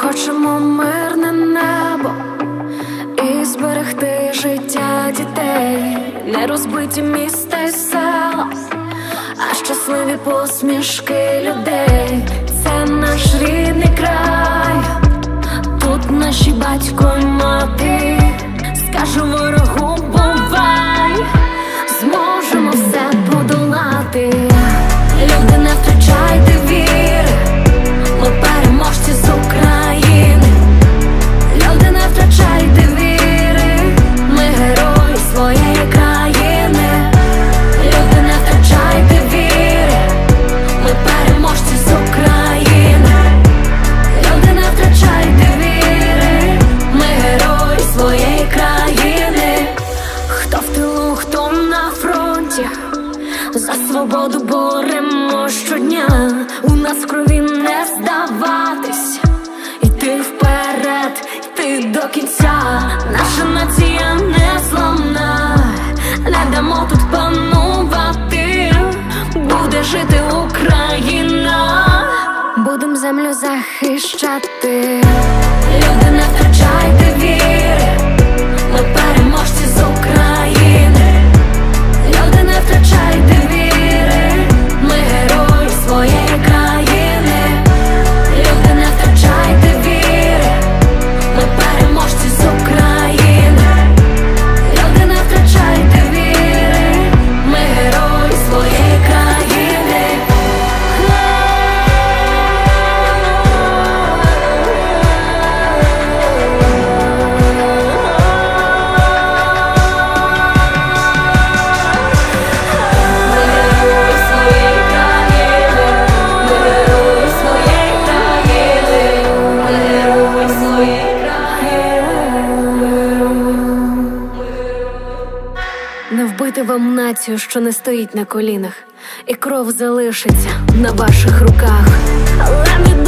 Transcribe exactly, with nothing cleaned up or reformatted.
Хочемо мирне небо і зберегти життя дітей, не розбиті міста й села, а щасливі посмішки людей. Це наш рідний край, тут наші батько й мати. Скажу ворогу бувай, зможемо все подолати. Люди, не втрачайте віри, ми переможці з України. Люди, не втрачайте віри, ми герої своєї країни. Люди, не втрачайте віри, ми переможці з України. Люди, не втрачайте віри, ми герої своєї країни. Хто в тилу, хто на фронті, за свободу боремо щодня. У нас в крові не здаватись, йти вперед, йти до кінця. Наша нація незламна, не дамо тут панувати. Буде жити Україна, будем землю захищати. Люди, не втрачайте віри, ми переможці з України. Люди, не втрачайте віри, ми герої своєї країни. Люди, не втрачайте віри, ми переможці з України. Люди, не втрачайте віри, ми герої своєї країни. Не вбити вам націю, що не стоїть на колінах, і кров залишиться на ваших руках. Але